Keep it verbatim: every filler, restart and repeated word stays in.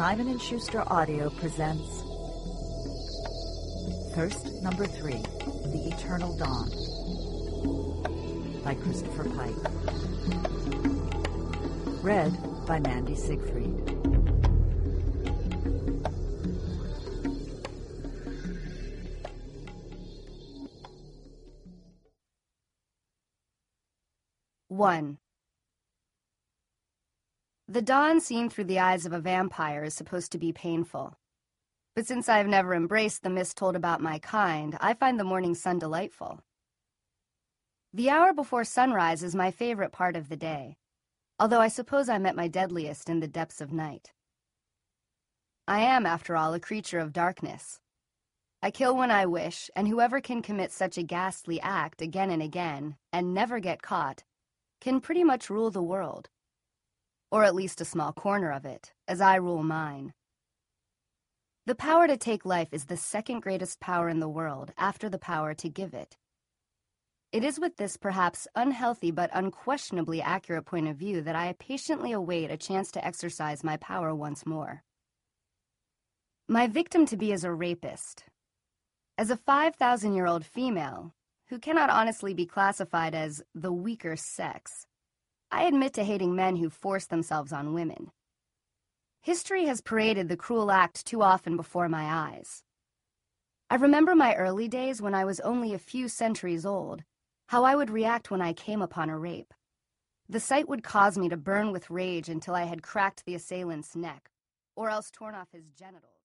Simon and Schuster Audio presents Thirst Number Three, The Eternal Dawn by Christopher Pike. Read by Mandy Siegfried. One. The dawn seen through the eyes of a vampire is supposed to be painful. But since I have never embraced the myths told about my kind, I find the morning sun delightful. The hour before sunrise is my favorite part of the day, although I suppose I'm at my deadliest in the depths of night. I am, after all, a creature of darkness. I kill when I wish, and whoever can commit such a ghastly act again and again, and never get caught, can pretty much rule the world. Or at least a small corner of it, as I rule mine. The power to take life is the second greatest power in the world, after the power to give it. It is with this perhaps unhealthy but unquestionably accurate point of view that I patiently await a chance to exercise my power once more. My victim-to-be is a rapist. As a five thousand year old female, who cannot honestly be classified as the weaker sex, I admit to hating men who force themselves on women. History has paraded the cruel act too often before my eyes. I remember my early days when I was only a few centuries old, how I would react when I came upon a rape. The sight would cause me to burn with rage until I had cracked the assailant's neck, or else torn off his genitals.